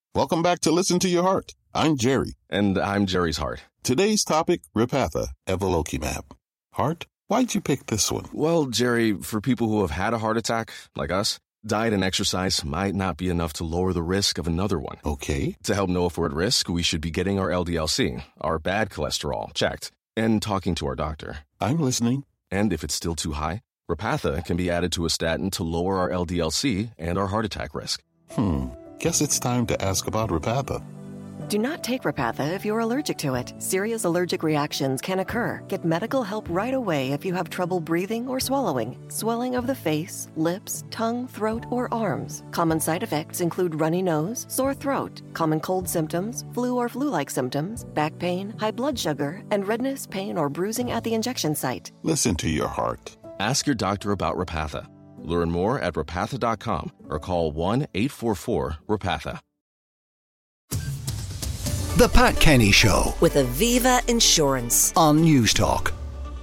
Welcome back to Listen to Your Heart. I'm Jerry. And I'm Jerry's heart. Today's topic, Repatha, Evolocumab. Heart, why'd you pick this one? Well, Jerry, for people who have had a heart attack, like us, diet and exercise might not be enough to lower the risk of another one. Okay. To help know if we're at risk, we should be getting our LDL-C, our bad cholesterol, checked, and talking to our doctor. I'm listening. And if it's still too high, Repatha can be added to a statin to lower our LDL-C and our heart attack risk. Guess it's time to ask about Repatha. Do not take Repatha if you're allergic to it. Serious allergic reactions can occur. Get medical help right away if you have trouble breathing or swallowing, swelling of the face, lips, tongue, throat, or arms. Common side effects include runny nose, sore throat, common cold symptoms, flu or flu-like symptoms, back pain, high blood sugar, and redness, pain, or bruising at the injection site. Listen to your heart. Ask your doctor about Repatha. Learn more at repatha.com or call 1-844-REPATHA. The Pat Kenny Show with Aviva Insurance on News Talk.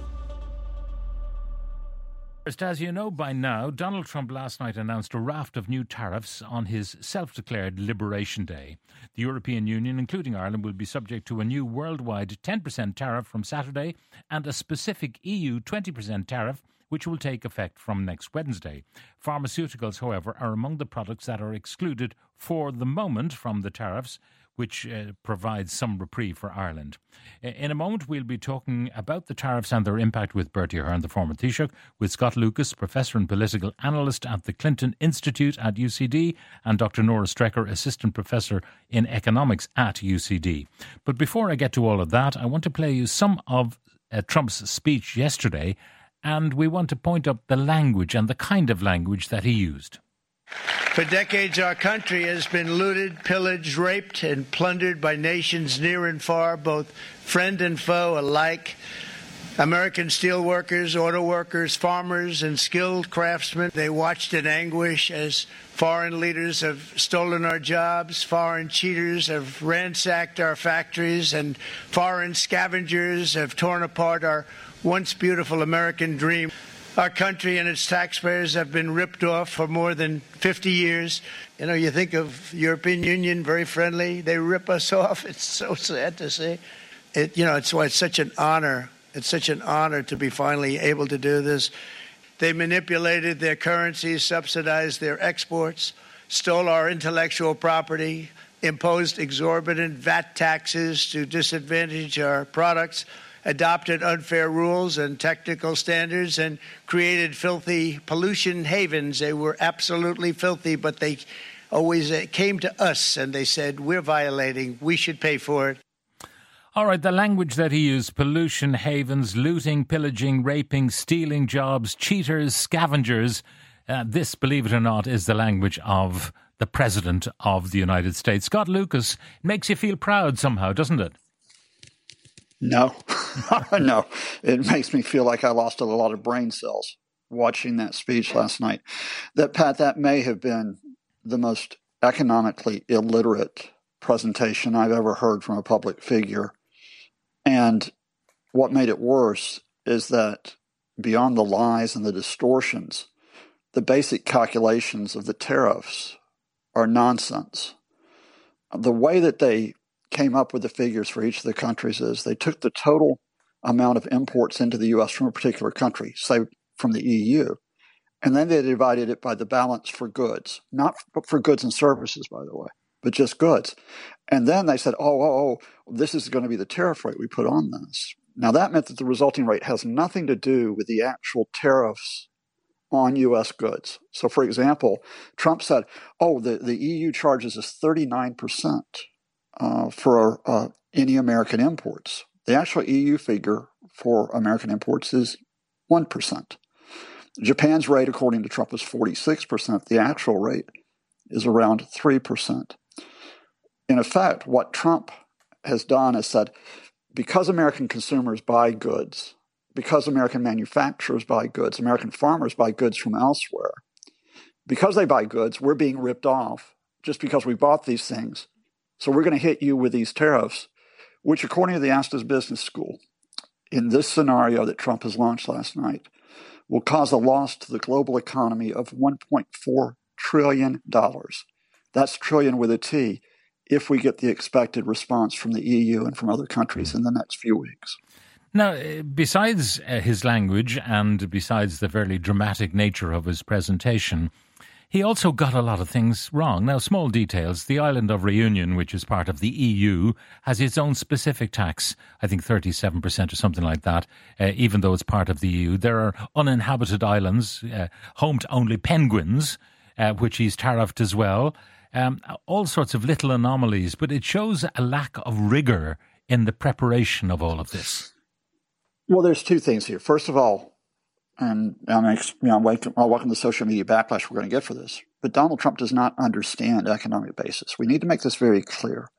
As you know by now, Donald Trump last night announced a raft of new tariffs on his self-declared Liberation Day. The European Union, including Ireland, will be subject to a new worldwide 10% tariff from Saturday and a specific EU 20% tariff which will take effect from next Wednesday. Pharmaceuticals, however, are among the products that are excluded for the moment from the tariffs, which provides some reprieve for Ireland. In a moment, we'll be talking about the tariffs and their impact with Bertie Ahern, the former Taoiseach, with Scott Lucas, professor and political analyst at the Clinton Institute at UCD, and Dr. Nora Strecker, assistant professor in economics at UCD. But before I get to all of that, I want to play you some of Trump's speech yesterday, and we want to point up the language and the kind of language that he used. For decades, our country has been looted, pillaged, raped, and plundered by nations near and far, both friend and foe alike. American steel workers, auto workers, farmers, and skilled craftsmen, they watched in anguish as foreign leaders have stolen our jobs, foreign cheaters have ransacked our factories, and foreign scavengers have torn apart our once beautiful American dream. Our country and its taxpayers have been ripped off for more than 50 years. You know, you think of European Union, very friendly. They rip us off. It's so sad to see. It's why it's such an honor. It's such an honor to be finally able to do this. They manipulated their currencies, subsidized their exports, stole our intellectual property, imposed exorbitant VAT taxes to disadvantage our products, adopted unfair rules and technical standards, and created filthy pollution havens. They were absolutely filthy, but they always came to us and they said, we're violating, we should pay for it. All right, the language that he used: pollution havens, looting, pillaging, raping, stealing jobs, cheaters, scavengers. This, believe it or not, is the language of the President of the United States. Scott Lucas, it makes you feel proud somehow, doesn't it? No, no. It makes me feel like I lost a lot of brain cells watching that speech last night. That may have been the most economically illiterate presentation I've ever heard from a public figure. And what made it worse is that beyond the lies and the distortions, the basic calculations of the tariffs are nonsense. The way that they came up with the figures for each of the countries is they took the total amount of imports into the U.S. from a particular country, say from the EU, and then they divided it by the balance for goods, not for goods and services, by the way, but just goods. And then they said, this is going to be the tariff rate we put on this. Now, that meant that the resulting rate has nothing to do with the actual tariffs on U.S. goods. So, for example, Trump said, the EU charges us 39%. For any American imports. The actual EU figure for American imports is 1%. Japan's rate, according to Trump, was 46%. The actual rate is around 3%. In effect, what Trump has done is said, because American consumers buy goods, because American manufacturers buy goods, American farmers buy goods from elsewhere, because they buy goods, we're being ripped off just because we bought these things. So we're going to hit you with these tariffs, which, according to the Astos Business School, in this scenario that Trump has launched last night, will cause a loss to the global economy of $1.4 trillion. That's trillion with a T if we get the expected response from the EU and from other countries in the next few weeks. Now, besides his language and besides the fairly dramatic nature of his presentation, he also got a lot of things wrong. Now, small details. The island of Reunion, which is part of the EU, has its own specific tax, I think 37% or something like that, even though it's part of the EU. There are uninhabited islands, home to only penguins, which he's tariffed as well. All sorts of little anomalies, but it shows a lack of rigour in the preparation of all of this. Well, there's two things here. First of all, and I'll welcome the social media backlash we're going to get for this, but Donald Trump does not understand economic basis. We need to make this very clear.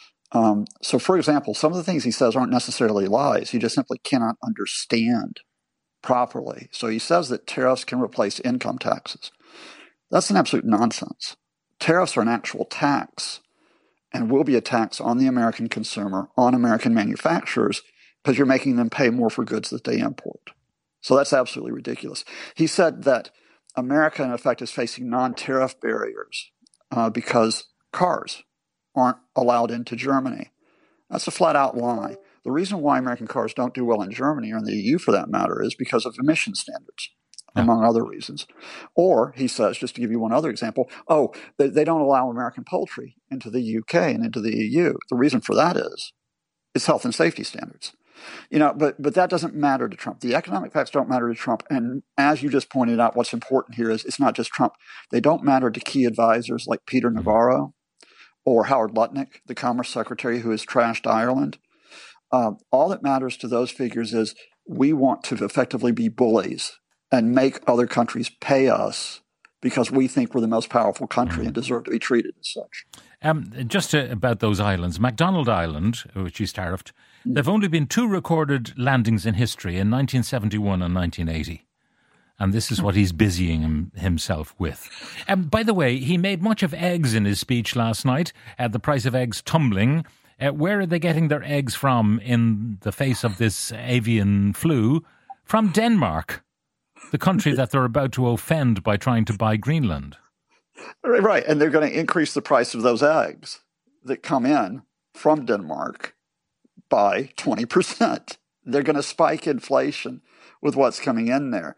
So, for example, some of the things he says aren't necessarily lies. He just simply cannot understand properly. So he says that tariffs can replace income taxes. That's an absolute nonsense. Tariffs are an actual tax and will be a tax on the American consumer, on American manufacturers, because you're making them pay more for goods that they import. So that's absolutely ridiculous. He said that America, in effect, is facing non-tariff barriers because cars aren't allowed into Germany. That's a flat-out lie. The reason why American cars don't do well in Germany, or in the EU for that matter, is because of emission standards, among other reasons. Or, he says, just to give you one other example, they don't allow American poultry into the UK and into the EU. The reason for that is health and safety standards. But that doesn't matter to Trump. The economic facts don't matter to Trump. And as you just pointed out, what's important here is it's not just Trump. They don't matter to key advisors like Peter Navarro or Howard Lutnick, the Commerce Secretary who has trashed Ireland. All that matters to those figures is we want to effectively be bullies and make other countries pay us because we think we're the most powerful country and deserve to be treated as such. About those islands, McDonald Island, which is tariffed, there have only been 2 recorded landings in history, in 1971 and 1980. And this is what he's busying himself with. By the way, he made much of eggs in his speech last night, the price of eggs tumbling. Where are they getting their eggs from in the face of this avian flu? From Denmark, the country that they're about to offend by trying to buy Greenland. Right, and they're going to increase the price of those eggs that come in from Denmark by 20%. They're going to spike inflation with what's coming in there.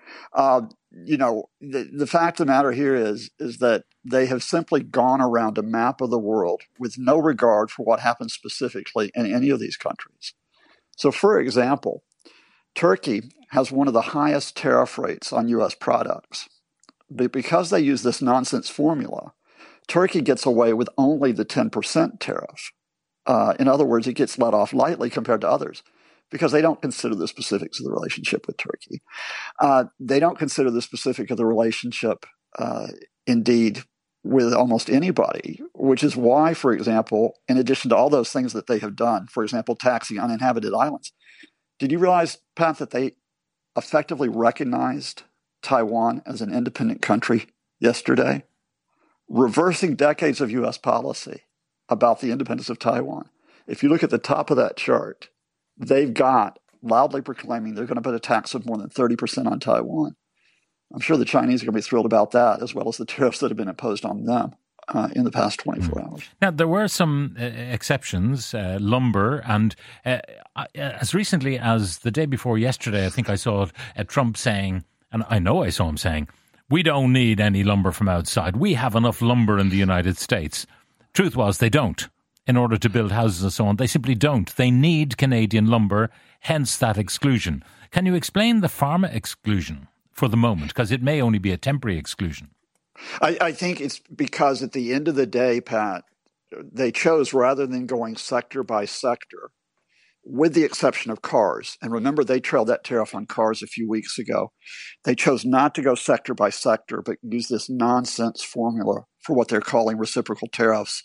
The fact of the matter here is that they have simply gone around a map of the world with no regard for what happens specifically in any of these countries. So, for example, Turkey has one of the highest tariff rates on U.S. products. But because they use this nonsense formula, Turkey gets away with only the 10% tariff. In other words, it gets let off lightly compared to others because they don't consider the specifics of the relationship with Turkey. They don't consider the specific of the relationship, indeed, with almost anybody, which is why, for example, in addition to all those things that they have done, for example, taxing uninhabited islands, did you realize, Pat, that they effectively recognized Taiwan as an independent country yesterday, reversing decades of U.S. policy about the independence of Taiwan? If you look at the top of that chart, they've got loudly proclaiming they're going to put a tax of more than 30% on Taiwan. I'm sure the Chinese are going to be thrilled about that, as well as the tariffs that have been imposed on them in the past 24 hours. Now, there were some exceptions, lumber, and as recently as the day before yesterday, I think I saw Trump saying, and I know I saw him saying, we don't need any lumber from outside. We have enough lumber in the United States. Truth was, they don't. In order to build houses and so on, they simply don't. They need Canadian lumber, hence that exclusion. Can you explain the pharma exclusion for the moment? Because it may only be a temporary exclusion. I think it's because at the end of the day, Pat, they chose, rather than going sector by sector, with the exception of cars, and remember they trailed that tariff on cars a few weeks ago, they chose not to go sector by sector, but use this nonsense formula for what they're calling reciprocal tariffs.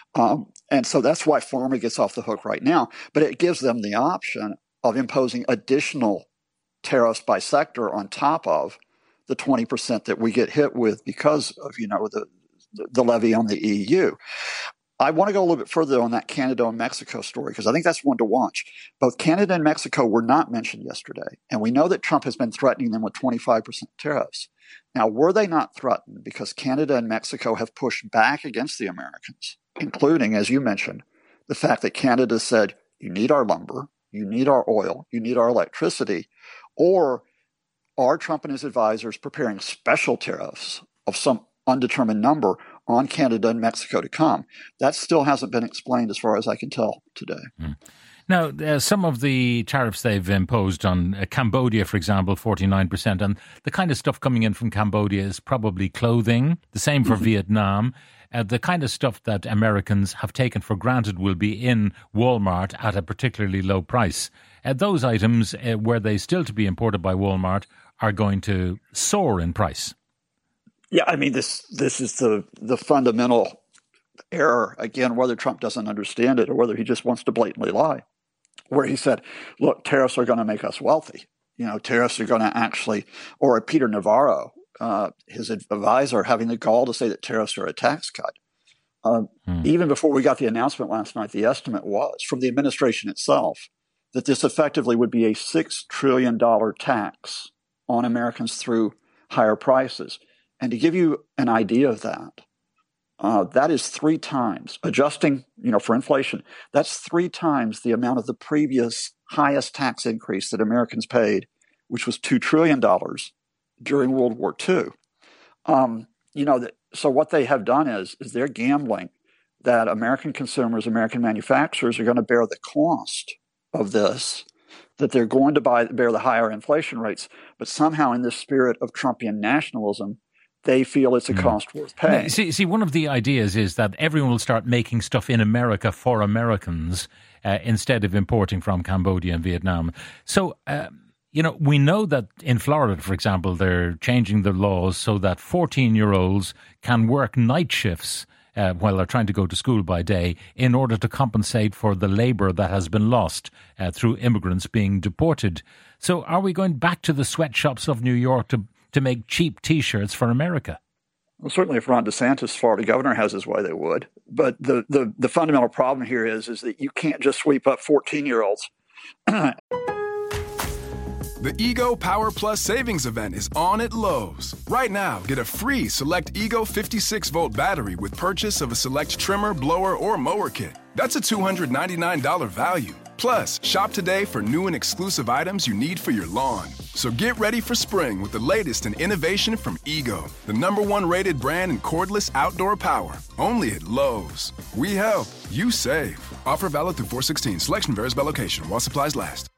And so that's why pharma gets off the hook right now, but it gives them the option of imposing additional tariffs by sector on top of the 20% that we get hit with because of, the levy on the EU. I want to go a little bit further on that Canada and Mexico story because I think that's one to watch. Both Canada and Mexico were not mentioned yesterday, and we know that Trump has been threatening them with 25% tariffs. Now, were they not threatened because Canada and Mexico have pushed back against the Americans, including, as you mentioned, the fact that Canada said, you need our lumber, you need our oil, you need our electricity, or are Trump and his advisors preparing special tariffs of some undetermined number on Canada and Mexico to come? That still hasn't been explained as far as I can tell today. Now, some of the tariffs they've imposed on Cambodia, for example, 49%, and the kind of stuff coming in from Cambodia is probably clothing, the same for Vietnam. The kind of stuff that Americans have taken for granted will be in Walmart at a particularly low price. Those items, were they still to be imported by Walmart, are going to soar in price. Yeah, I mean, this is the fundamental error, again, whether Trump doesn't understand it or whether he just wants to blatantly lie, where he said, look, tariffs are going to make us wealthy. Tariffs are going to actually, or Peter Navarro, his advisor, having the gall to say that tariffs are a tax cut. Even before we got the announcement last night, the estimate was from the administration itself that this effectively would be a $6 trillion tax on Americans through higher prices. And to give you an idea of that, that is 3 times, adjusting, for inflation, that's 3 times the amount of the previous highest tax increase that Americans paid, which was $2 trillion during World War II. So what they have done is they're gambling that American consumers, American manufacturers are going to bear the cost of this, that they're going to bear the higher inflation rates, but somehow in this spirit of Trumpian nationalism, they feel it's a cost worth paying. See, one of the ideas is that everyone will start making stuff in America for Americans instead of importing from Cambodia and Vietnam. So, we know that in Florida, for example, they're changing the laws so that 14-year-olds can work night shifts while they're trying to go to school by day in order to compensate for the labour that has been lost through immigrants being deported. So are we going back to the sweatshops of New York to make cheap T-shirts for America? Well, certainly if Ron DeSantis, Florida governor, has his way, they would. But the fundamental problem here is that you can't just sweep up 14-year-olds. The Ego Power Plus Savings Event is on at Lowe's. Right now, get a free select Ego 56-volt battery with purchase of a select trimmer, blower, or mower kit. That's a $299 value. Plus, shop today for new and exclusive items you need for your lawn. So get ready for spring with the latest in innovation from Ego, the #1 rated brand in cordless outdoor power. Only at Lowe's. We help, you save. Offer valid through 4/16. Selection varies by location while supplies last.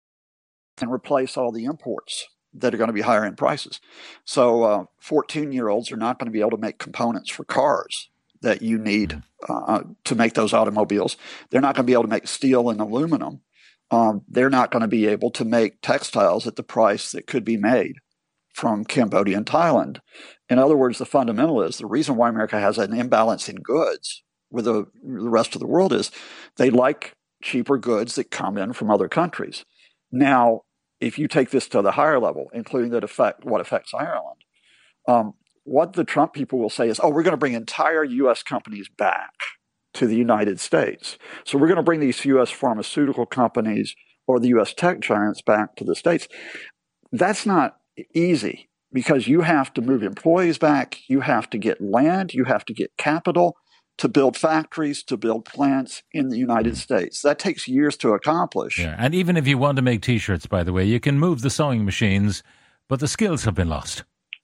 And replace all the imports that are going to be higher in prices. So 14-year-olds are not going to be able to make components for cars that you need to make those automobiles. They're not going to be able to make steel and aluminum. They're not going to be able to make textiles at the price that could be made from Cambodia and Thailand. In other words, the fundamental is the reason why America has an imbalance in goods with the rest of the world is they like cheaper goods that come in from other countries. Now, if you take this to the higher level, including what affects Ireland, what the Trump people will say is, we're going to bring entire U.S. companies back to the United States. So we're going to bring these U.S. pharmaceutical companies or the U.S. tech giants back to the States. That's not easy because you have to move employees back. You have to get land. You have to get capital to build factories, to build plants in the United States. That takes years to accomplish. Yeah, and even if you want to make T-shirts, by the way, you can move the sewing machines, but the skills have been lost.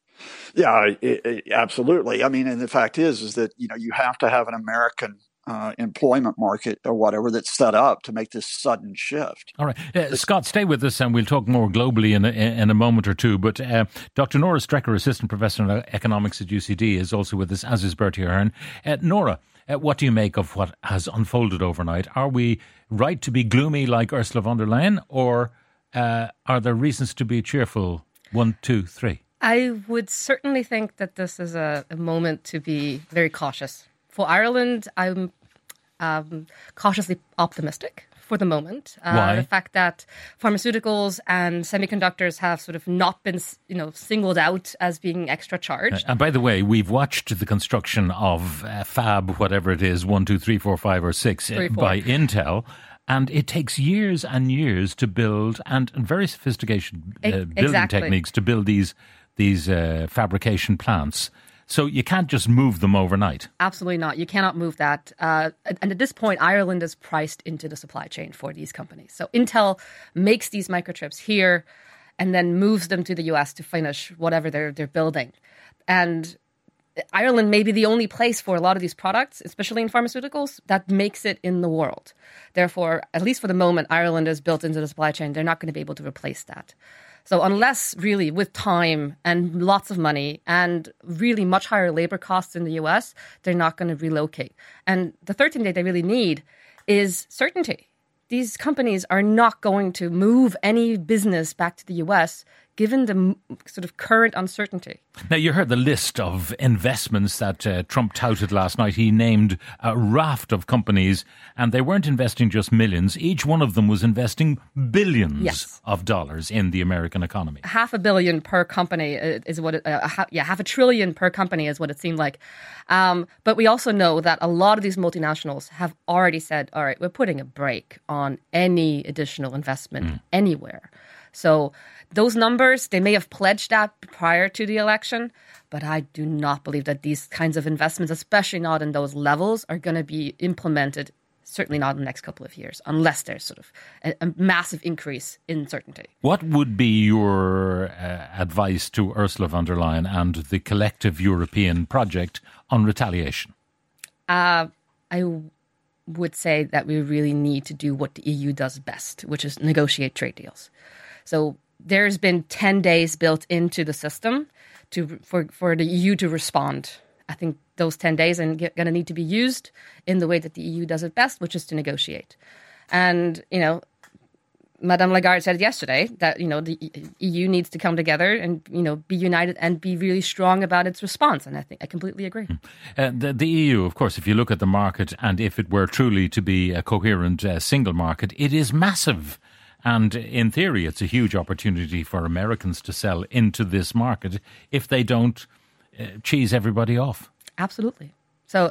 Yeah, absolutely. I mean, and the fact is that, you have to have an American employment market or whatever that's set up to make this sudden shift. All right. Scott, stay with us and we'll talk more globally in a moment or two. But Dr. Nora Strecker, Assistant Professor in Economics at UCD, is also with us, as is Bertie Ahern. Nora, what do you make of what has unfolded overnight? Are we right to be gloomy like Ursula von der Leyen, or are there reasons to be cheerful? 1, 2, 3. I would certainly think that this is a moment to be very cautious. For Ireland, I'm cautiously optimistic. for the moment. Why? The fact that pharmaceuticals and semiconductors have sort of not been, singled out as being extra charged. And by the way, we've watched the construction of Fab, whatever it is, 1, 2, 3, 4, 5 or 6 by Intel. And it takes years and years to build, and very sophisticated building techniques to build these fabrication plants. So you can't just move them overnight. Absolutely not. You cannot move that. And at this point, Ireland is priced into the supply chain for these companies. So Intel makes these microchips here and then moves them to the US to finish whatever they're building. And Ireland may be the only place for a lot of these products, especially in pharmaceuticals, that makes it in the world. Therefore, at least for the moment, Ireland is built into the supply chain. They're not going to be able to replace that. So unless really with time and lots of money and really much higher labor costs in the US, they're not going to relocate. And the third thing that they really need is certainty. These companies are not going to move any business back to the US given the sort of current uncertainty. Now, you heard the list of investments that Trump touted last night. He named a raft of companies, and they weren't investing just millions. Each one of them was investing billions of dollars in the American economy. $500 million per company is what $500 billion per company is what it seemed like. But we also know that a lot of these multinationals have already said, all right, we're putting a brake on any additional investment anywhere. So those numbers, they may have pledged that prior to the election, but I do not believe that these kinds of investments, especially not in those levels, are going to be implemented, certainly not in the next couple of years, unless there's sort of a massive increase in certainty. What would be your advice to Ursula von der Leyen and the collective European project on retaliation? I would say that we really need to do what the EU does best, which is negotiate trade deals. So there's been 10 days built into the system for the EU to respond. I think those 10 days are going to need to be used in the way that the EU does it best, which is to negotiate. And, Madame Lagarde said yesterday that, the EU needs to come together and, be united and be really strong about its response. And I think I completely agree. The EU, of course, if you look at the market and if it were truly to be a coherent single market, it is massive. And in theory, it's a huge opportunity for Americans to sell into this market if they don't cheese everybody off. Absolutely. So,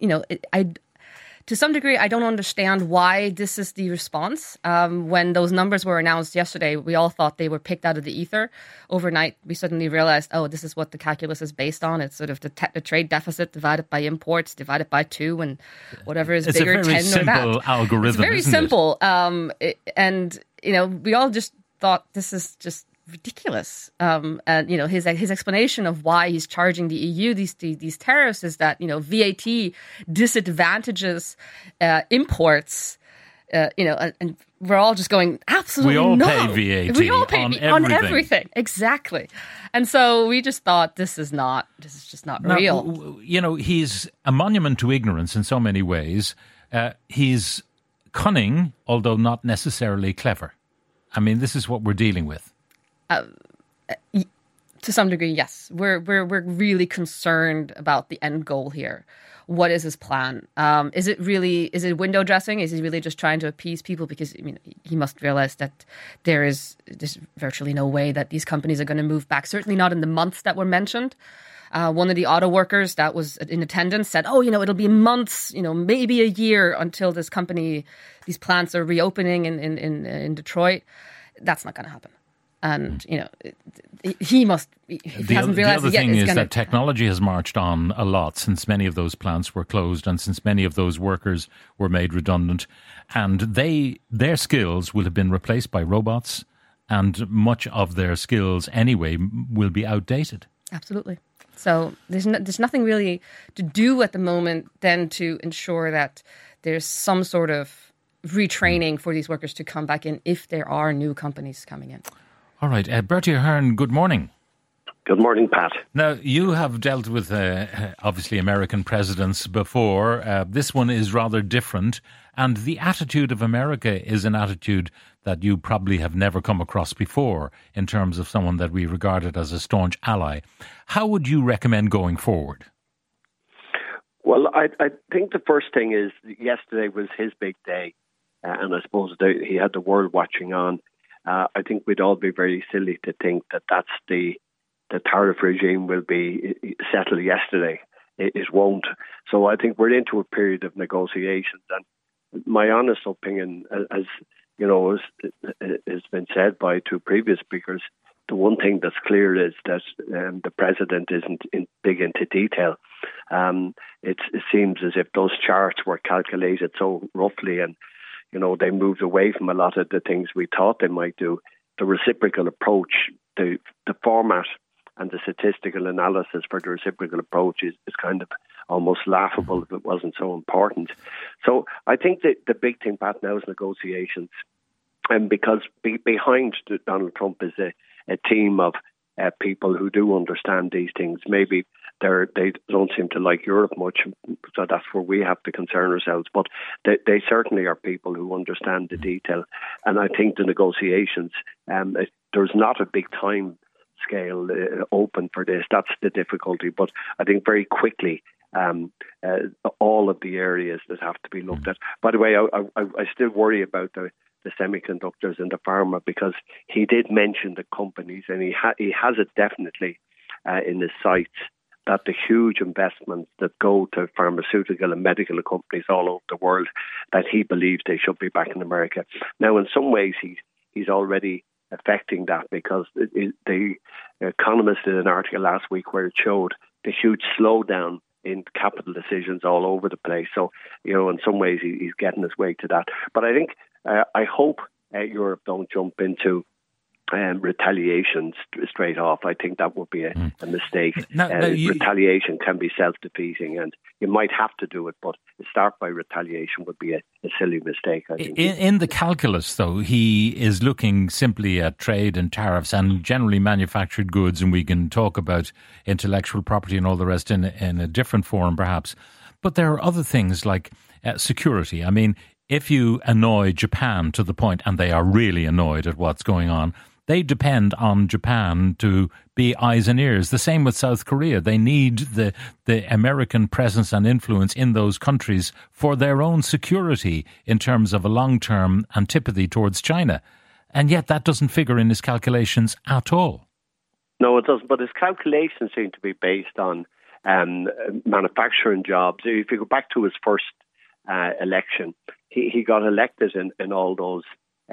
to some degree, I don't understand why this is the response. When those numbers were announced yesterday, we all thought they were picked out of the ether. Overnight, we suddenly realized, this is what the calculus is based on. It's sort of the trade deficit divided by imports, divided by 2, and whatever is bigger, 10 or that. It's a very simple algorithm, It's very simple. And we all just thought this is just ridiculous. And his explanation of why he's charging the EU these tariffs is that VAT disadvantages imports. And we're all just going, absolutely no. We all pay VAT. We all pay on everything. Exactly. And so we just thought this is just not real. He's a monument to ignorance in so many ways. He's cunning, although not necessarily clever. I mean, this is what we're dealing with. To some degree, yes. We're really concerned about the end goal here. What is his plan? Is it window dressing? Is he really just trying to appease people? Because he must realize that there's virtually no way that these companies are going to move back. Certainly not in the months that were mentioned. One of the auto workers that was in attendance said, it'll be months, maybe a year until these plants are reopening in Detroit. That's not going to happen. And, he hasn't realized the other thing is that technology has marched on a lot since many of those plants were closed and since many of those workers were made redundant. And their skills will have been replaced by robots, and much of their skills anyway will be outdated. Absolutely. So there's nothing really to do at the moment than to ensure that there's some sort of retraining for these workers to come back in if there are new companies coming in. All right. Bertie Ahern, good morning. Good morning, Pat. Now, you have dealt with, obviously, American presidents before. This one is rather different. And the attitude of America is an attitude that you probably have never come across before in terms of someone that we regarded as a staunch ally. How would you recommend going forward? Well, I think the first thing is yesterday was his big day. and I suppose he had the world watching on. I think we'd all be very silly to think that that's the tariff regime will be settled yesterday. It won't. So I think we're into a period of negotiations, and my honest opinion, as you know, has been said by two previous speakers, the one thing that's clear is that the president isn't big into detail. It seems as if those charts were calculated so roughly, and you know, they moved away from a lot of the things we thought they might do. The reciprocal approach, the format and the statistical analysis for the reciprocal approach is kind of almost laughable if it wasn't so important. So I think that the big thing, Pat, now is negotiations. And because behind Donald Trump is a team of people who do understand these things. Maybe they don't seem to like Europe much, so that's where we have to concern ourselves. But they certainly are people who understand the detail. And I think the negotiations, there's not a big time scale open for this. That's the difficulty. But I think very quickly, all of the areas that have to be looked at. By the way, I still worry about the semiconductors and the pharma, because he did mention the companies, and he has it definitely in his sights that the huge investments that go to pharmaceutical and medical companies all over the world, that he believes they should be back in America. Now, in some ways, he's already affecting that, because the Economist did an article last week where it showed the huge slowdown in capital decisions all over the place. So, you know, in some ways he's getting his way to that. But I think, I hope Europe don't jump into retaliation straight off. I think that would be a mistake. Retaliation can be self-defeating, and you might have to do it, but start by retaliation would be a silly mistake, I think. In the calculus, though, he is looking simply at trade and tariffs and generally manufactured goods, and we can talk about intellectual property and all the rest in a different forum, perhaps. But there are other things like security. I mean, if you annoy Japan to the point, and they are really annoyed at what's going on, they depend on Japan to be eyes and ears. The same with South Korea. They need the American presence and influence in those countries for their own security in terms of a long-term antipathy towards China. And yet that doesn't figure in his calculations at all. No, it doesn't. But his calculations seem to be based on manufacturing jobs. If you go back to his first election, he got elected in all those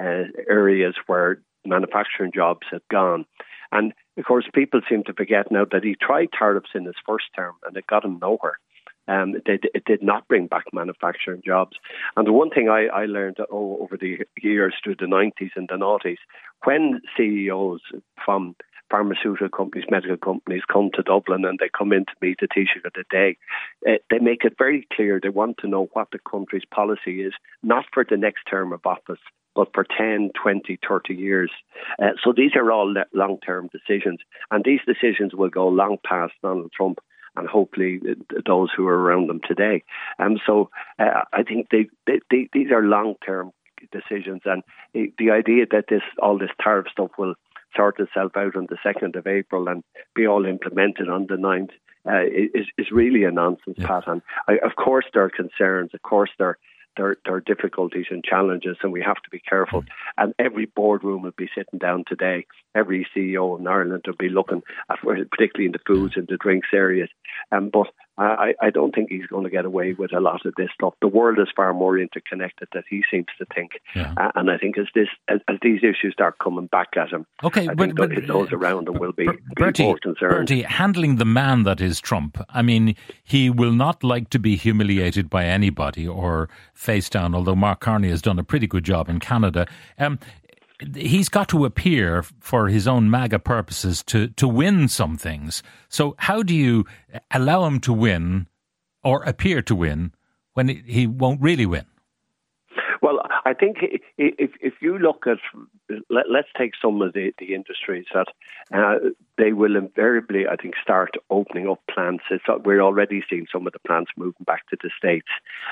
areas where manufacturing jobs had gone. And of course, people seem to forget now that he tried tariffs in his first term and it got him nowhere. It did not bring back manufacturing jobs. And the one thing I learned over the years through the 90s and the noughties, when CEOs from pharmaceutical companies, medical companies come to Dublin and they come in to meet the Taoiseach of the day, they make it very clear they want to know what the country's policy is, not for the next term of office, but for 10, 20, 30 years. So these are all long-term decisions, and these decisions will go long past Donald Trump and hopefully those who are around them today. So I think these are long-term decisions, and the idea that all this tariff stuff will sort itself out on the 2nd of April and be all implemented on the 9th is really a nonsense, Pat. And of course there are concerns, of course there are difficulties and challenges, and we have to be careful. And every boardroom will be sitting down today. Every CEO in Ireland will be looking at, particularly in the foods and the drinks areas. But I don't think he's going to get away with a lot of this stuff. The world is far more interconnected than he seems to think. And I think as these issues start coming back at him, I think those around him will be more concerned. Bertie, handling the man that is Trump, I mean, he will not like to be humiliated by anybody or face down, although Mark Carney has done a pretty good job in Canada. He's got to appear for his own MAGA purposes to win some things. So how do you allow him to win or appear to win when he won't really win? Well, I think if you look at, let's take some of the industries that they will invariably, I think, start opening up plants. We're already seeing some of the plants moving back to the States,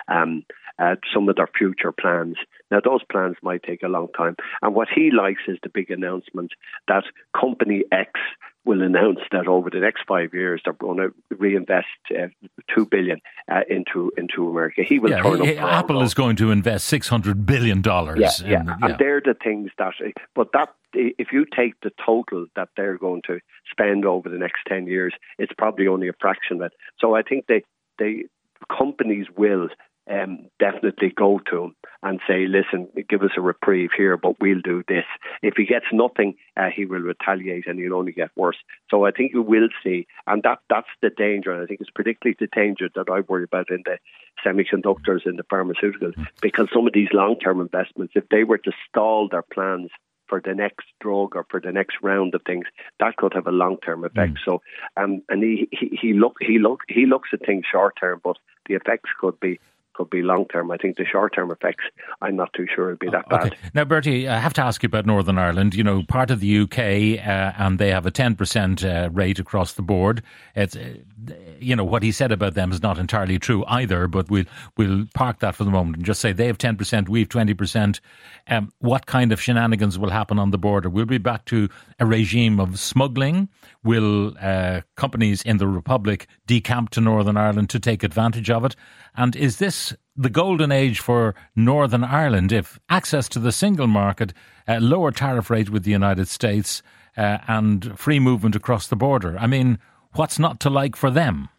some of their future plans. Now, those plans might take a long time. And what he likes is the big announcement that Company X will announce that over the next 5 years they're going to reinvest $2 billion into America. He will turn up. Apple is going to invest $600 billion. And they're the things that. But that, if you take the total that they're going to spend over the next 10 years, it's probably only a fraction of it. So I think the companies will definitely go to him and say, listen, give us a reprieve here, but we'll do this. If he gets nothing, he will retaliate and he'll only get worse. So I think you will see, and that's the danger, and I think it's particularly the danger that I worry about in the semiconductors and the pharmaceuticals, because some of these long-term investments, if they were to stall their plans for the next drug or for the next round of things, that could have a long-term effect. So, and he looks at things short-term, but the effects could be long-term. I think the short-term effects, I'm not too sure it'll be that bad. Now, Bertie, I have to ask you about Northern Ireland. You know, part of the UK, and they have a 10% rate across the board. It's, what he said about them is not entirely true either, but we'll park that for the moment and just say they have 10%, we have 20%. What kind of shenanigans will happen on the border? We'll be back to a regime of smuggling. Will companies in the Republic decamp to Northern Ireland to take advantage of it? And is this the golden age for Northern Ireland if access to the single market, lower tariff rate with the United States and free movement across the border? I mean, what's not to like for them?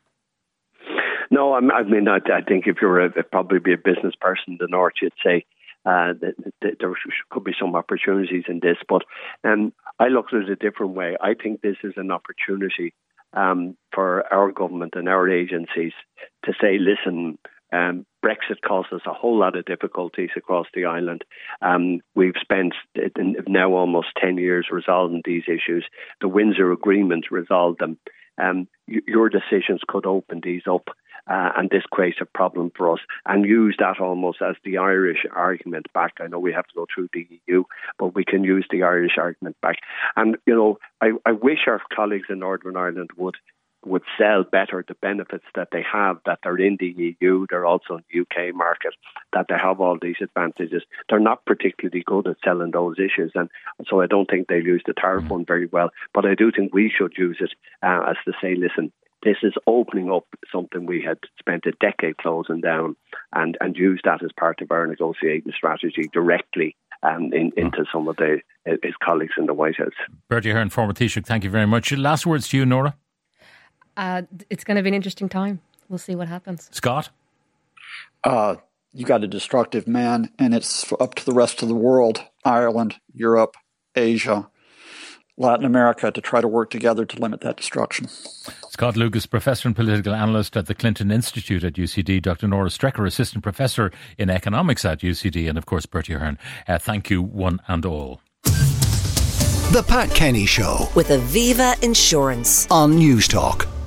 No, I think if you're probably be a business person in the North, you'd say that there could be some opportunities in this. But I look at it a different way. I think this is an opportunity for our government and our agencies to say, listen, Brexit caused us a whole lot of difficulties across the island. We've spent now almost 10 years resolving these issues. The Windsor Agreement resolved them. Your decisions could open these up, and this creates a problem for us, and use that almost as the Irish argument back. I know we have to go through the EU, but we can use the Irish argument back. And, I wish our colleagues in Northern Ireland would sell better the benefits that they have, that they're in the EU, they're also in the UK market, that they have all these advantages. They're not particularly good at selling those issues, and so I don't think they'll use the tariff one very well. But I do think we should use it as to say, listen, this is opening up something we had spent a decade closing down, and use that as part of our negotiating strategy directly into some of his colleagues in the White House. Bertie Ahern, former Taoiseach, thank you very much. Last words to you, Nora. It's going to be an interesting time. We'll see what happens. Scott? You got a destructive man, and it's up to the rest of the world, Ireland, Europe, Asia, Latin America, to try to work together to limit that destruction. Scott Lucas, Professor and Political Analyst at the Clinton Institute at UCD, Dr. Nora Strecker, Assistant Professor in Economics at UCD, and of course Bertie Ahern. Thank you, one and all. The Pat Kenny Show with Aviva Insurance on News Talk.